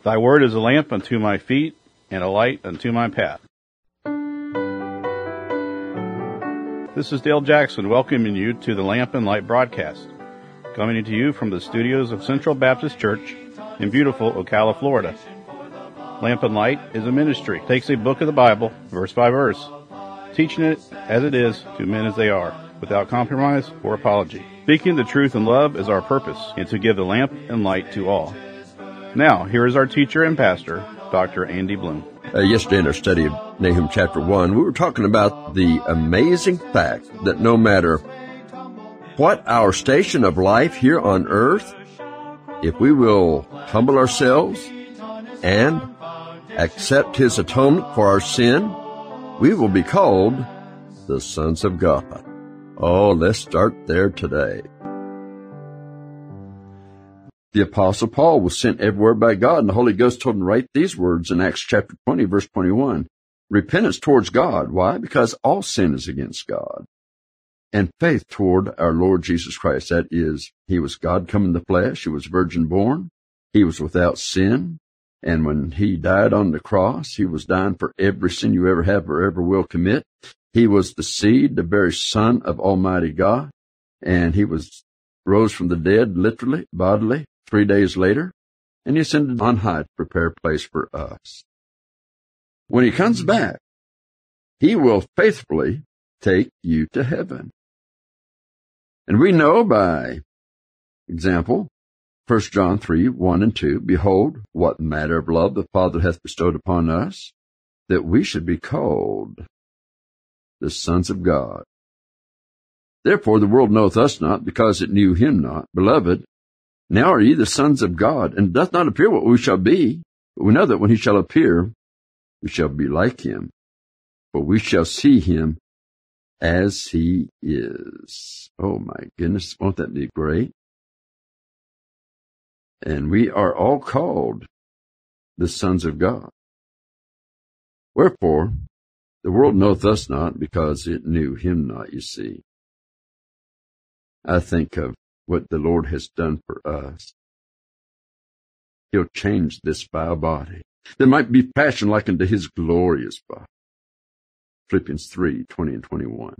Thy word is a lamp unto my feet and a light unto my path. This is Dale Jackson welcoming you to the Lamp and Light broadcast, coming to you from the studios of Central Baptist Church in beautiful Ocala, Florida. Lamp and Light is a ministry. It takes a book of the Bible, verse by verse, teaching it as it is to men as they are, without compromise or apology. Speaking the truth in love is our purpose, and to give the lamp and light to all. Now, here is our teacher and pastor, Dr. Andy Bloom. Yesterday in our study of Nahum chapter 1, we were talking about the amazing fact that no matter what our station of life here on earth, if we will humble ourselves and accept His atonement for our sin, we will be called the sons of God. Oh, let's start there today. The Apostle Paul was sent everywhere by God, and the Holy Ghost told him to write these words in Acts chapter 20, verse 21. Repentance towards God. Why? Because all sin is against God. And faith toward our Lord Jesus Christ. That is, He was God come in the flesh. He was virgin born. He was without sin. And when He died on the cross, He was dying for every sin you ever have or ever will commit. He was the seed, the very Son of Almighty God. And He rose from the dead, literally, bodily, 3 days later, and He ascended on high to prepare a place for us. When He comes back, He will faithfully take you to heaven. And we know by example, 1 John 3, 1 and 2, Behold, what manner of love the Father hath bestowed upon us, that we should be called the sons of God. Therefore the world knoweth us not, because it knew Him not. Beloved, now are ye the sons of God, and it doth not appear what we shall be, but we know that when He shall appear, we shall be like Him, for we shall see Him as He is. Oh my goodness, won't that be great? And we are all called the sons of God. Wherefore, the world knoweth us not, because it knew Him not, you see. I think of what the Lord has done for us. He'll change this vile body, that might be fashioned like unto His glorious body. Philippians 3, 20 and 21.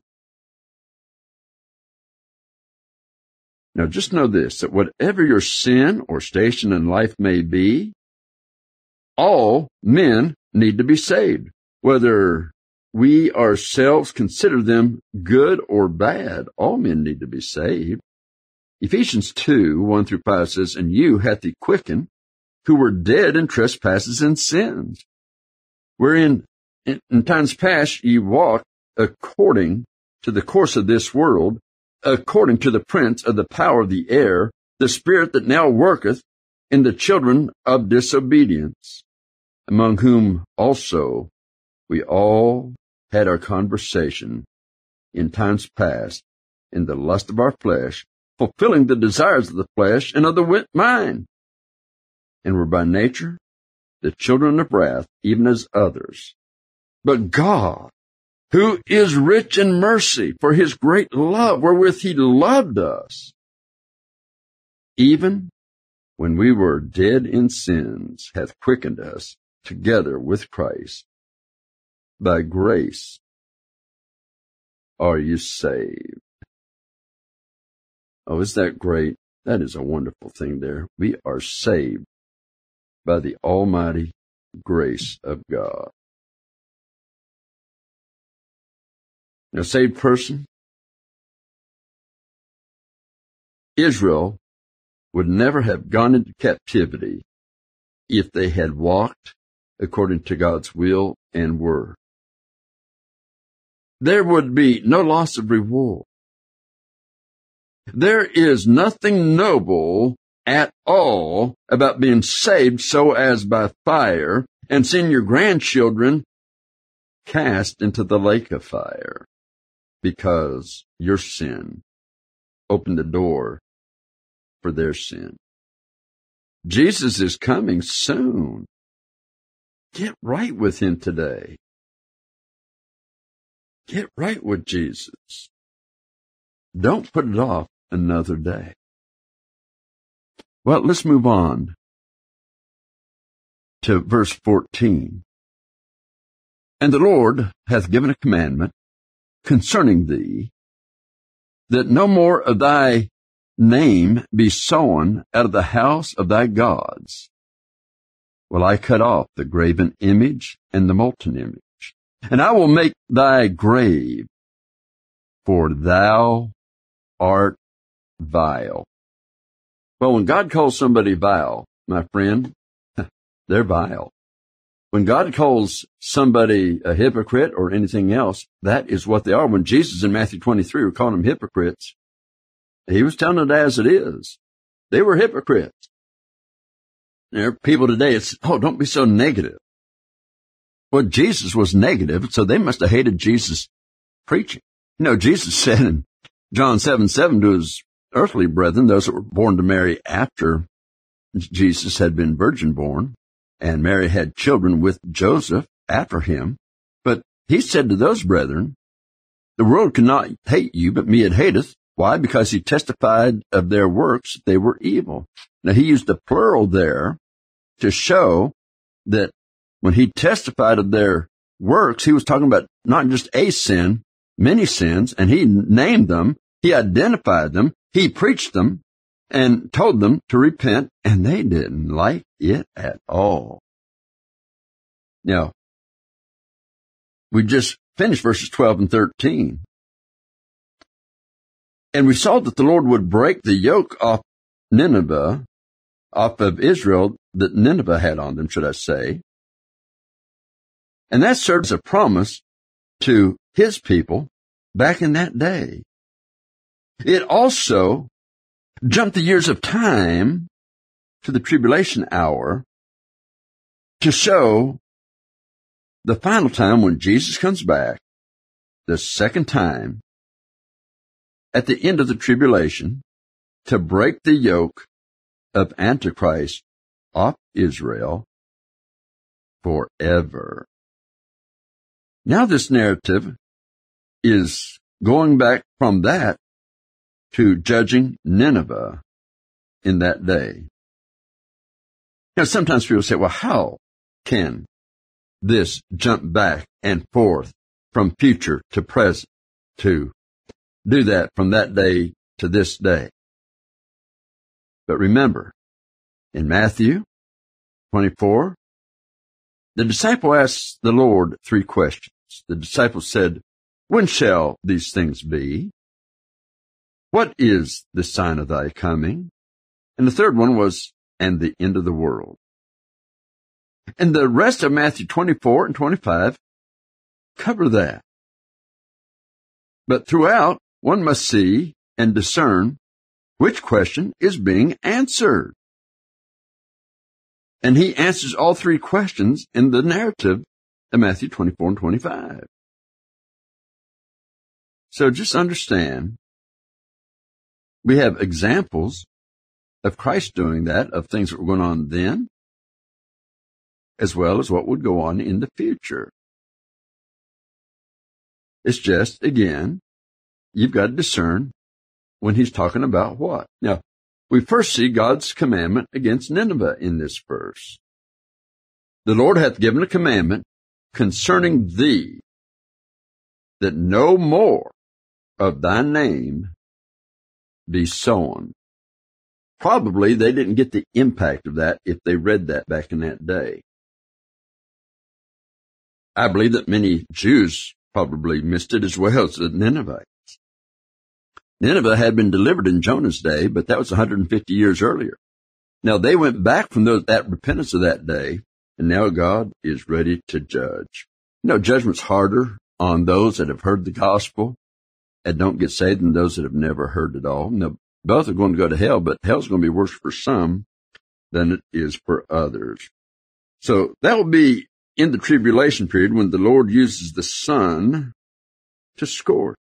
Now just know this, that whatever your sin or station in life may be, all men need to be saved, whether we ourselves consider them good or bad. All men need to be saved. Ephesians 2, 1 through 5 says, And you hath He quickened, who were dead in trespasses and sins, wherein in times past ye walked according to the course of this world, according to the prince of the power of the air, the spirit that now worketh in the children of disobedience, among whom also we all had our conversation in times past in the lust of our flesh, fulfilling the desires of the flesh and of the mind, and were by nature the children of wrath, even as others. But God, who is rich in mercy, for His great love wherewith He loved us, even when we were dead in sins, hath quickened us together with Christ. By grace are you saved. Oh, is that great? That is a wonderful thing there. We are saved by the almighty grace of God. A saved person, Israel would never have gone into captivity if they had walked according to God's will and word. There would be no loss of reward. There is nothing noble at all about being saved so as by fire and seeing your grandchildren cast into the lake of fire because your sin opened the door for their sin. Jesus is coming soon. Get right with Him today. Get right with Jesus. Don't put it off another day. Well, let's move on. to verse 14. And the Lord hath given a commandment concerning thee, that no more of thy name be sown out of the house of thy gods. Will I cut off the graven image and the molten image, and I will make thy grave, for thou art vile. Well, when God calls somebody vile, my friend, they're vile. When God calls somebody a hypocrite or anything else, that is what they are. When Jesus in Matthew 23 were calling them hypocrites, he was telling it as it is. They were hypocrites. There are people today, it's, don't be so negative. Well, Jesus was negative, so they must have hated Jesus' preaching. Jesus said in John 7:7 to his earthly brethren, those that were born to Mary after Jesus had been virgin born, and Mary had children with Joseph after him. But he said to those brethren, the world cannot hate you, but me it hateth. Why? Because he testified of their works that they were evil. Now, he used the plural there to show that when he testified of their works, he was talking about not just a sin, many sins, and he named them, he identified them, he preached them, and told them to repent, and they didn't like it at all. Now, we just finished verses 12 and 13. And we saw that the Lord would break the yoke off of Israel, that Nineveh had on them, should I say. And that serves as a promise to his people back in that day. It also jumped the years of time to the tribulation hour to show the final time when Jesus comes back, the second time, at the end of the tribulation, to break the yoke of Antichrist off Israel forever. Now this narrative is going back from that to judging Nineveh in that day. Now sometimes people say, well, how can this jump back and forth from future to present to do that from that day to this day? But remember, in Matthew 24, the disciple asked the Lord 3 questions. The disciple said, when shall these things be? What is the sign of thy coming? And the third one was, and the end of the world. And the rest of Matthew 24 and 25 cover that. But throughout, one must see and discern which question is being answered. And he answers all 3 questions in the narrative of Matthew 24 and 25. So just understand, we have examples of Christ doing that, of things that were going on then, as well as what would go on in the future. It's just, again, you've got to discern when he's talking about what. Now, we first see God's commandment against Nineveh in this verse. The Lord hath given a commandment concerning thee, that no more of thy name be sown. Probably they didn't get the impact of that if they read that back in that day. I believe that many Jews probably missed it as well as the Ninevites. Nineveh had been delivered in Jonah's day, but that was 150 years earlier. Now they went back from that repentance of that day, and now God is ready to judge. Judgment's harder on those that have heard the gospel and don't get saved than those that have never heard it all. Now, both are going to go to hell, but hell's going to be worse for some than it is for others. So that will be in the tribulation period when the Lord uses the sun to scorch.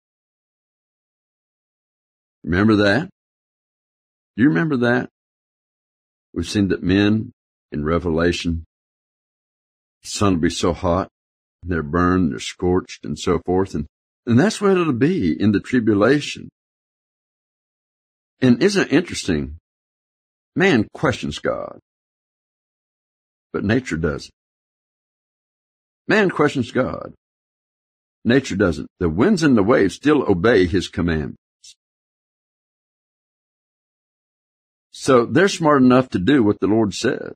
Remember that? Do you remember that? We've seen that men in Revelation, the sun will be so hot, they're burned, they're scorched, and so forth. And that's what it'll be in the tribulation. And isn't it interesting? Man questions God. but nature doesn't. Man questions God. Nature doesn't. The winds and the waves still obey his commandments. So they're smart enough to do what the Lord says.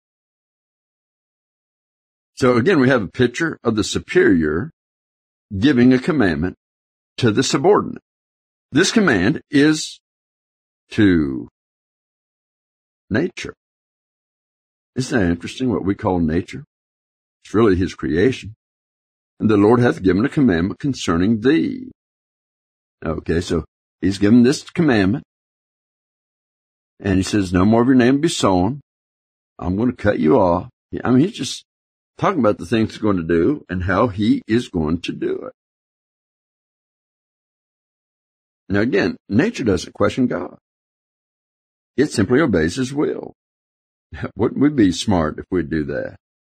So again, we have a picture of the superior giving a commandment to the subordinate. This command is to nature. Isn't that interesting, what we call nature? It's really his creation. And the Lord hath given a commandment concerning thee. Okay, so he's given this commandment. And he says, no more of your name be sown. I'm going to cut you off. I mean, he's just talking about the things he's going to do and how he is going to do it. Now again, nature doesn't question God. It simply obeys his will. Wouldn't we be smart if we'd do that?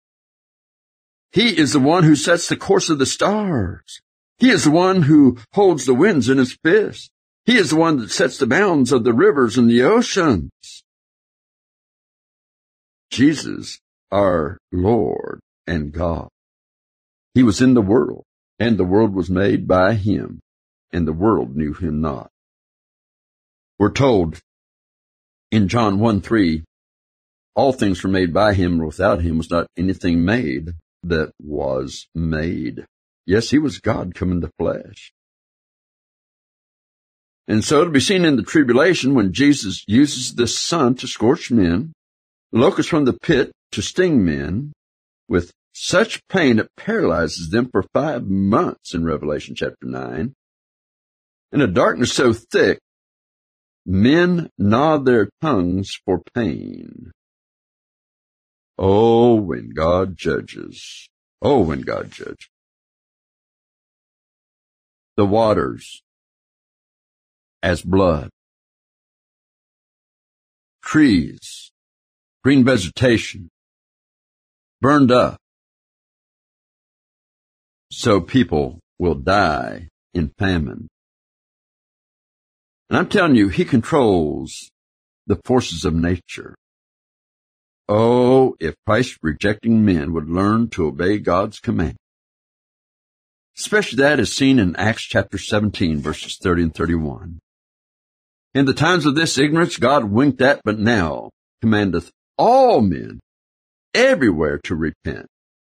He is the one who sets the course of the stars. He is the one who holds the winds in his fist. He is the one that sets the bounds of the rivers and the oceans. Jesus, our Lord and God. He was in the world, and the world was made by him, and the world knew him not. We're told in John 1:3, all things were made by him, and without him was not anything made that was made. Yes, he was God come into flesh. And so to be seen in the tribulation when Jesus uses the sun to scorch men, locusts from the pit to sting men, with such pain it paralyzes them for 5 months in Revelation chapter 9, and a darkness so thick, men gnaw their tongues for pain. Oh, when God judges. Oh, when God judges. The waters as blood. Trees, green vegetation, burned up. So people will die in famine. And I'm telling you, he controls the forces of nature. Oh, if Christ-rejecting men would learn to obey God's command. Especially that is seen in Acts chapter 17, verses 30 and 31. In the times of this ignorance God winked at, but now commandeth all men everywhere to repent,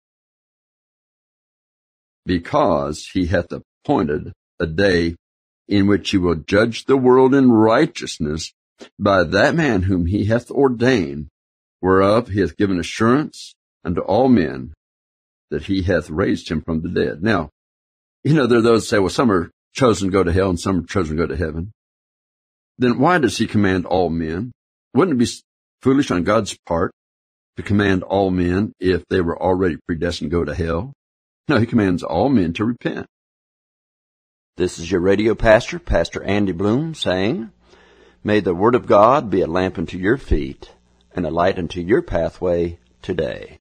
because he hath appointed a day in which he will judge the world in righteousness by that man whom he hath ordained, whereof he hath given assurance unto all men that he hath raised him from the dead. Now, there are those that say, well, some are chosen to go to hell and some are chosen to go to heaven. Then why does he command all men? Wouldn't it be foolish on God's part to command all men if they were already predestined to go to hell? No, he commands all men to repent. This is your radio pastor, Pastor Andy Bloom, saying, may the Word of God be a lamp unto your feet and a light unto your pathway today.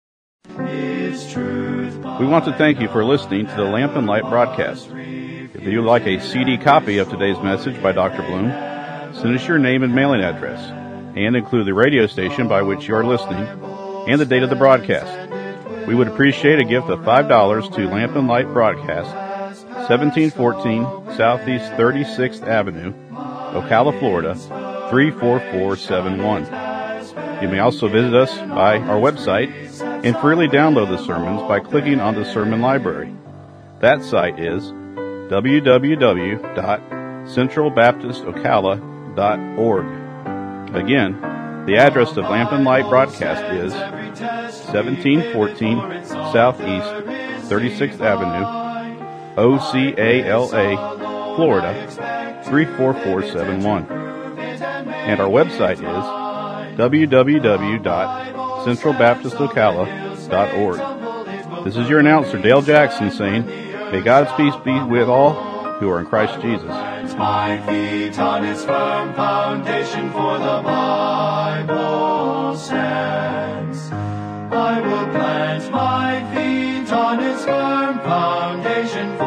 We want to thank you for listening to the Lamp and Light broadcast. If you would like a CD copy of today's message by Dr. Bloom, send us your name and mailing address, and include the radio station by which you are listening and the date of the broadcast. We would appreciate a gift of $5 to Lamp and Light Broadcast, 1714 Southeast 36th Avenue, Ocala, Florida, 34471. You may also visit us by our website and freely download the sermons by clicking on the sermon library. That site is www.centralbaptistocala.org. Again, the address of Lamp and Light Broadcast is 1714 Southeast 36th Avenue, Ocala, Florida, 34471. And our website is www.centralbaptistocala.org. This is your announcer, Dale Jackson, saying, may God's peace be with all who are in Christ Jesus. My feet on its firm foundation, for the Bible stands. I will plant my feet on its firm foundation,